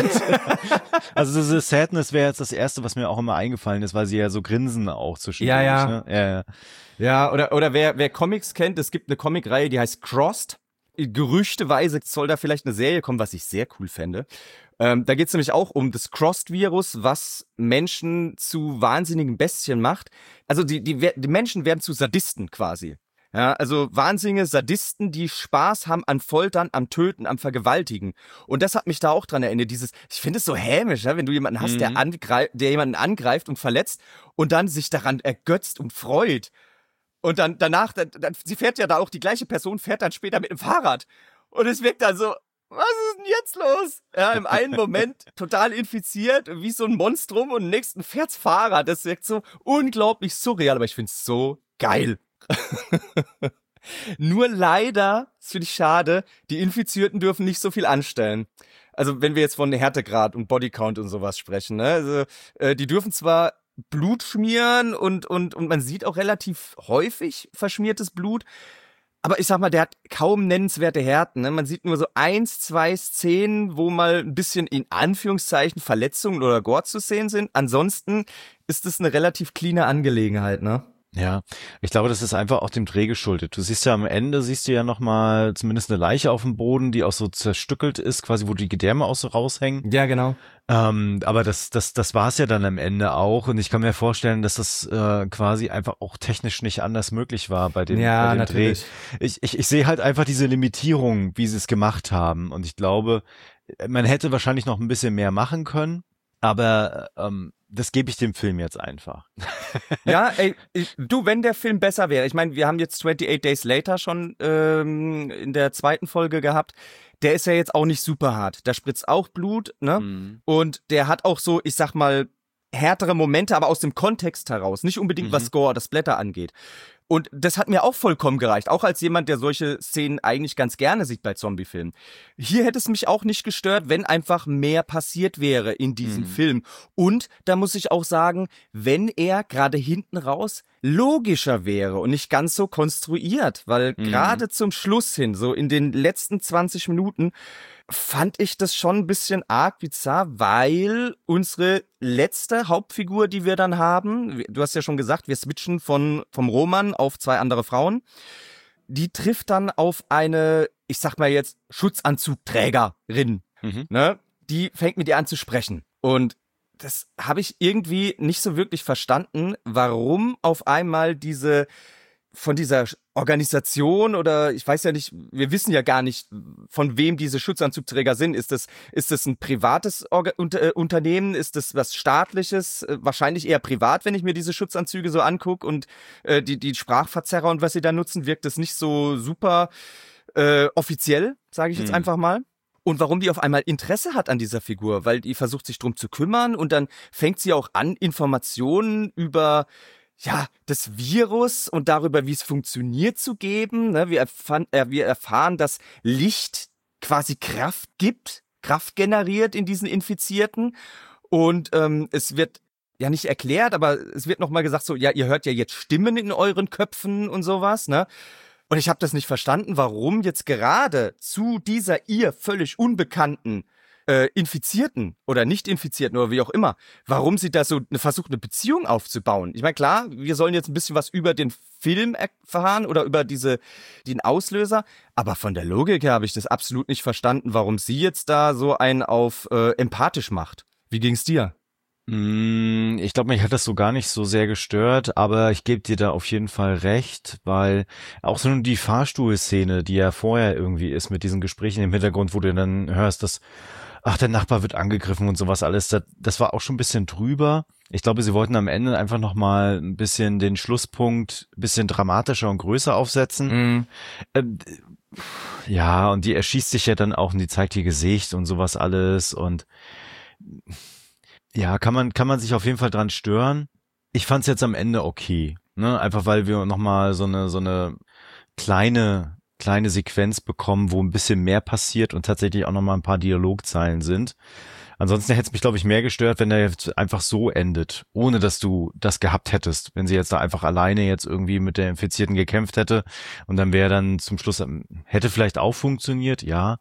Also diese Sadness wäre jetzt das Erste, was mir auch immer eingefallen ist, weil sie ja so grinsen auch zwischendurch. Ja. Ne? Ja, oder wer Comics kennt, es gibt eine Comicreihe, die heißt Crossed. Gerüchteweise soll da vielleicht eine Serie kommen, was ich sehr cool fände. Da geht es nämlich auch um das Crossed-Virus, was Menschen zu wahnsinnigen Bestien macht. Also die Menschen werden zu Sadisten quasi. Ja, also wahnsinnige Sadisten, die Spaß haben an Foltern, am Töten, am Vergewaltigen. Und das hat mich da auch dran erinnert. Ich finde es so hämisch, ja, wenn du jemanden hast, der jemanden angreift und verletzt und dann sich daran ergötzt und freut. Und dann danach, sie fährt ja da auch, die gleiche Person fährt dann später mit dem Fahrrad. Und es wirkt dann so, was ist denn jetzt los? Ja, im einen Moment total infiziert, wie so ein Monstrum, und im nächsten fährt's Fahrrad. Das wirkt so unglaublich surreal, aber ich find's so geil. Nur leider, das finde ich schade, die Infizierten dürfen nicht so viel anstellen. Also wenn wir jetzt von Härtegrad und Bodycount und sowas sprechen, ne? Also die dürfen zwar Blut schmieren und man sieht auch relativ häufig verschmiertes Blut, aber ich sag mal, der hat kaum nennenswerte Härten. Ne? Man sieht nur so 1, 2 Szenen, wo mal ein bisschen in Anführungszeichen Verletzungen oder Gore zu sehen sind. Ansonsten ist es eine relativ cleane Angelegenheit, ne? Ja, ich glaube, das ist einfach auch dem Dreh geschuldet. Du siehst ja am Ende, ja nochmal zumindest eine Leiche auf dem Boden, die auch so zerstückelt ist, quasi wo die Gedärme auch so raushängen. Ja, genau. Aber das war's ja dann am Ende auch, und ich kann mir vorstellen, dass das quasi einfach auch technisch nicht anders möglich war bei dem natürlich. Dreh. Ich sehe halt einfach diese Limitierung, wie sie es gemacht haben, und ich glaube, man hätte wahrscheinlich noch ein bisschen mehr machen können, aber das gebe ich dem Film jetzt einfach. Ja, ey, wenn der Film besser wäre, ich meine, wir haben jetzt 28 Days Later schon in der zweiten Folge gehabt, der ist ja jetzt auch nicht super hart. Da spritzt auch Blut, ne? Und der hat auch so, ich sag mal, härtere Momente, aber aus dem Kontext heraus. Nicht unbedingt, was Gore, das Blätter angeht. Und das hat mir auch vollkommen gereicht, auch als jemand, der solche Szenen eigentlich ganz gerne sieht bei Zombiefilmen. Hier hätte es mich auch nicht gestört, wenn einfach mehr passiert wäre in diesem Film. Und da muss ich auch sagen, wenn er gerade hinten raus logischer wäre und nicht ganz so konstruiert, weil gerade zum Schluss hin, so in den letzten 20 Minuten, fand ich das schon ein bisschen arg bizarr, weil unsere letzte Hauptfigur, die wir dann haben, du hast ja schon gesagt, wir switchen vom Roman auf 2 andere Frauen, die trifft dann auf eine, ich sag mal jetzt, Schutzanzugträgerin, ne? Die fängt mit ihr an zu sprechen. Und das habe ich irgendwie nicht so wirklich verstanden, warum auf einmal von dieser Organisation oder ich weiß ja nicht, wir wissen ja gar nicht, von wem diese Schutzanzugträger sind. Ist das ein privates Unternehmen? Ist das was staatliches? Wahrscheinlich eher privat, wenn ich mir diese Schutzanzüge so angucke und die Sprachverzerrer und was sie da nutzen, wirkt das nicht so super offiziell, sage ich jetzt einfach mal. Und warum die auf einmal Interesse hat an dieser Figur, weil die versucht sich drum zu kümmern und dann fängt sie auch an, Informationen über das Virus und darüber, wie es funktioniert, zu geben. Ne? Wir erfahren, dass Licht quasi Kraft gibt, Kraft generiert in diesen Infizierten. Und es wird ja nicht erklärt, aber es wird nochmal gesagt, so, ja, ihr hört ja jetzt Stimmen in euren Köpfen und sowas, ne? Und ich habe das nicht verstanden, warum jetzt gerade zu dieser ihr völlig unbekannten Infizierten oder Nicht-Infizierten oder wie auch immer, warum sie da so versucht, eine Beziehung aufzubauen. Ich meine, klar, wir sollen jetzt ein bisschen was über den Film erfahren oder über den Auslöser, aber von der Logik her habe ich das absolut nicht verstanden, warum sie jetzt da so einen auf empathisch macht. Wie ging's dir? Ich glaube, mich hat das so gar nicht so sehr gestört, aber ich gebe dir da auf jeden Fall recht, weil auch so die Fahrstuhlszene, die ja vorher irgendwie ist mit diesen Gesprächen im Hintergrund, wo du dann hörst, dass der Nachbar wird angegriffen und sowas alles, das war auch schon ein bisschen drüber. Ich glaube, sie wollten am Ende einfach nochmal ein bisschen den Schlusspunkt ein bisschen dramatischer und größer aufsetzen. Ja, und die erschießt sich ja dann auch und die zeigt ihr Gesicht und sowas alles und ja, kann man sich auf jeden Fall dran stören. Ich fand's jetzt am Ende okay, ne? Einfach weil wir nochmal so eine kleine Sequenz bekommen, wo ein bisschen mehr passiert und tatsächlich auch nochmal ein paar Dialogzeilen sind. Ansonsten hätte es mich, glaube ich, mehr gestört, wenn der jetzt einfach so endet, ohne dass du das gehabt hättest. Wenn sie jetzt da einfach alleine jetzt irgendwie mit der Infizierten gekämpft hätte und dann wäre dann zum Schluss, hätte vielleicht auch funktioniert, ja.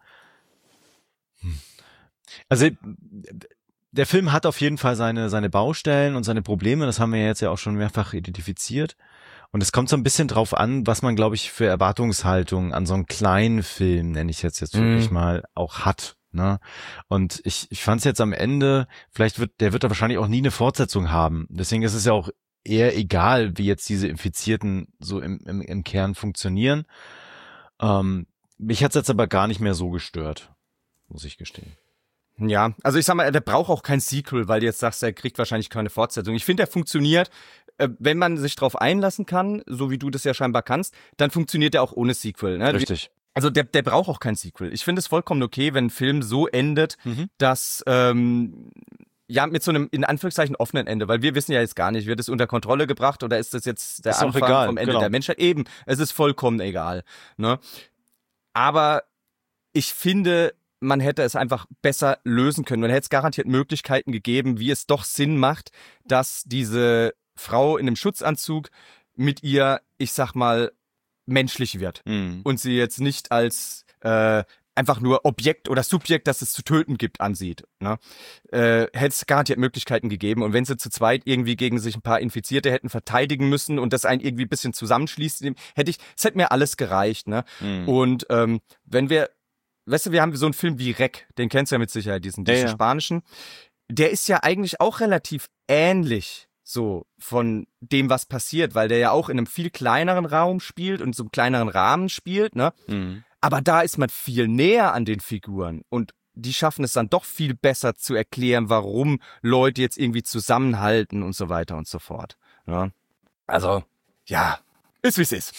Also der Film hat auf jeden Fall seine Baustellen und seine Probleme, das haben wir jetzt ja auch schon mehrfach identifiziert. Und es kommt so ein bisschen drauf an, was man, glaube ich, für Erwartungshaltung an so einen kleinen Film, nenne ich jetzt wirklich mal, auch hat. Ne? Und ich fand es jetzt am Ende, der wird da wahrscheinlich auch nie eine Fortsetzung haben. Deswegen ist es ja auch eher egal, wie jetzt diese Infizierten so im Kern funktionieren. Mich hat's jetzt aber gar nicht mehr so gestört, muss ich gestehen. Ja, also ich sag mal, der braucht auch kein Sequel, weil du jetzt sagst, er kriegt wahrscheinlich keine Fortsetzung. Ich finde, der funktioniert, wenn man sich drauf einlassen kann, so wie du das ja scheinbar kannst, dann funktioniert der auch ohne Sequel. Ne? Richtig. Also der braucht auch kein Sequel. Ich finde es vollkommen okay, wenn ein Film so endet, dass mit so einem in Anführungszeichen offenen Ende, weil wir wissen ja jetzt gar nicht, wird es unter Kontrolle gebracht oder ist das jetzt der Anfang vom Ende der Menschheit? Eben, es ist vollkommen egal. Ne? Aber ich finde, man hätte es einfach besser lösen können. Man hätte es garantiert Möglichkeiten gegeben, wie es doch Sinn macht, dass diese Frau in einem Schutzanzug mit ihr, ich sag mal, menschlich wird. Und sie jetzt nicht als einfach nur Objekt oder Subjekt, das es zu töten gibt, ansieht. Ne? Hätte es garantiert Möglichkeiten gegeben. Und wenn sie zu zweit irgendwie gegen sich ein paar Infizierte hätten verteidigen müssen und das einen irgendwie ein bisschen zusammenschließt, es hätte mir alles gereicht. Ne? Und weißt du, wir haben so einen Film wie REC, den kennst du ja mit Sicherheit, diesen spanischen. Der ist ja eigentlich auch relativ ähnlich so von dem, was passiert, weil der ja auch in einem viel kleineren Raum spielt und so einem kleineren Rahmen spielt, ne? Aber da ist man viel näher an den Figuren und die schaffen es dann doch viel besser zu erklären, warum Leute jetzt irgendwie zusammenhalten und so weiter und so fort. Ja? Also, ja, ist wie es ist.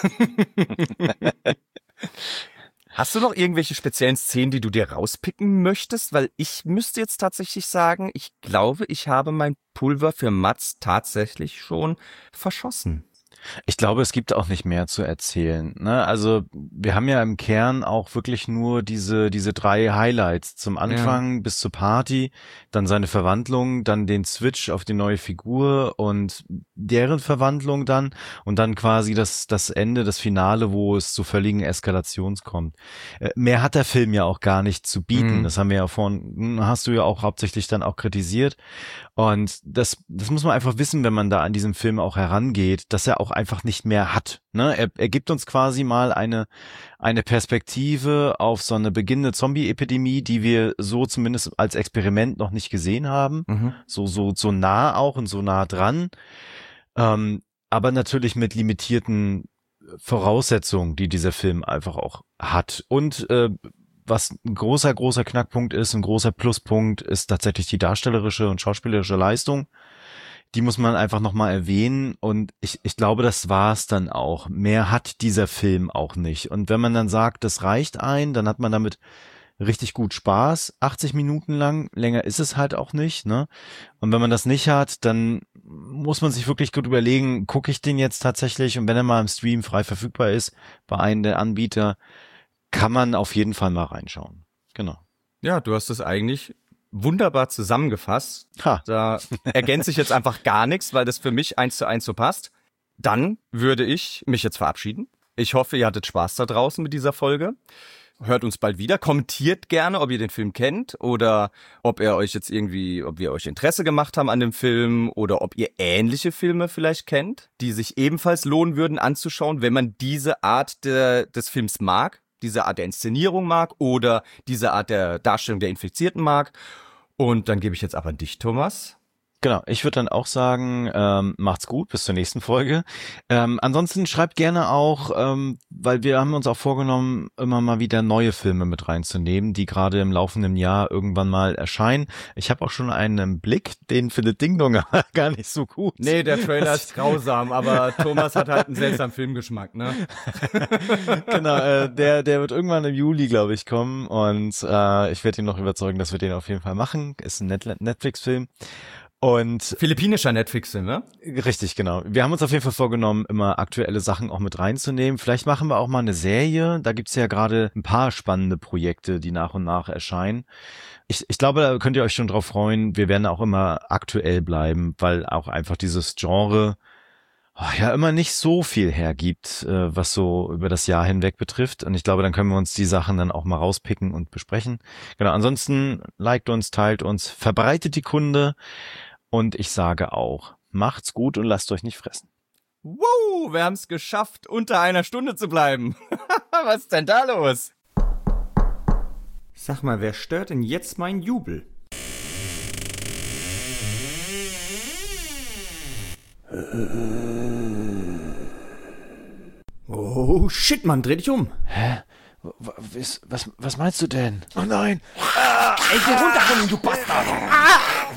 Hast du noch irgendwelche speziellen Szenen, die du dir rauspicken möchtest? Weil ich müsste jetzt tatsächlich sagen, ich glaube, ich habe mein Pulver für Mats tatsächlich schon verschossen. Ich glaube, es gibt auch nicht mehr zu erzählen. Ne? Also wir haben ja im Kern auch wirklich nur diese 3 Highlights. Zum Anfang bis zur Party, dann seine Verwandlung, dann den Switch auf die neue Figur und deren Verwandlung dann und dann quasi das Ende, das Finale, wo es zu völligen Eskalations kommt. Mehr hat der Film ja auch gar nicht zu bieten. Das haben wir ja hast du ja auch hauptsächlich dann auch kritisiert. Und das muss man einfach wissen, wenn man da an diesem Film auch herangeht, dass er auch einfach nicht mehr hat. Ne? Er gibt uns quasi mal eine Perspektive auf so eine beginnende Zombie-Epidemie, die wir so zumindest als Experiment noch nicht gesehen haben. So nah auch und so nah dran. Aber natürlich mit limitierten Voraussetzungen, die dieser Film einfach auch hat. Und was ein großer Knackpunkt ist, ein großer Pluspunkt ist tatsächlich die darstellerische und schauspielerische Leistung. Die muss man einfach nochmal erwähnen und ich glaube, das war's dann auch. Mehr hat dieser Film auch nicht. Und wenn man dann sagt, das reicht dann hat man damit richtig gut Spaß. 80 Minuten lang, länger ist es halt auch nicht, ne? Und wenn man das nicht hat, dann muss man sich wirklich gut überlegen, gucke ich den jetzt tatsächlich? Und wenn er mal im Stream frei verfügbar ist, bei einem der Anbieter, kann man auf jeden Fall mal reinschauen. Genau. Ja, du hast es eigentlich wunderbar zusammengefasst. Ha. Da ergänze ich jetzt einfach gar nichts, weil das für mich 1:1 so passt. Dann würde ich mich jetzt verabschieden. Ich hoffe, ihr hattet Spaß da draußen mit dieser Folge. Hört uns bald wieder. Kommentiert gerne, ob ihr den Film kennt oder ob wir euch Interesse gemacht haben an dem Film oder ob ihr ähnliche Filme vielleicht kennt, die sich ebenfalls lohnen würden anzuschauen, wenn man diese Art des Films mag, diese Art der Inszenierung mag oder diese Art der Darstellung der Infizierten mag. Und dann gebe ich jetzt aber an dich, Thomas. Genau, ich würde dann auch sagen, macht's gut, bis zur nächsten Folge. Ansonsten schreibt gerne auch, weil wir haben uns auch vorgenommen, immer mal wieder neue Filme mit reinzunehmen, die gerade im laufenden Jahr irgendwann mal erscheinen. Ich habe auch schon einen Blick, den findet Ding Dong gar nicht so gut. Nee, der Trailer ist grausam, aber Thomas hat halt einen seltsamen Filmgeschmack, ne? Genau, der wird irgendwann im Juli, glaube ich, kommen und ich werde ihn noch überzeugen, dass wir den auf jeden Fall machen. Ist ein Netflix-Film. Und philippinischer Netflix-Film, ne? Richtig, genau. Wir haben uns auf jeden Fall vorgenommen, immer aktuelle Sachen auch mit reinzunehmen. Vielleicht machen wir auch mal eine Serie. Da gibt's ja gerade ein paar spannende Projekte, die nach und nach erscheinen. Ich glaube, da könnt ihr euch schon drauf freuen. Wir werden auch immer aktuell bleiben, weil auch einfach dieses Genre ja immer nicht so viel hergibt, was so über das Jahr hinweg betrifft. Und ich glaube, dann können wir uns die Sachen dann auch mal rauspicken und besprechen. Genau, ansonsten liked uns, teilt uns, verbreitet die Kunde. Und ich sage auch, macht's gut und lasst euch nicht fressen. Wow, wir haben's geschafft, unter einer Stunde zu bleiben. Was ist denn da los? Sag mal, wer stört denn jetzt meinen Jubel? Oh, shit, Mann, dreh dich um. Hä? Was meinst du denn? Oh nein. Ey, geh runter von ihm, du Bastard.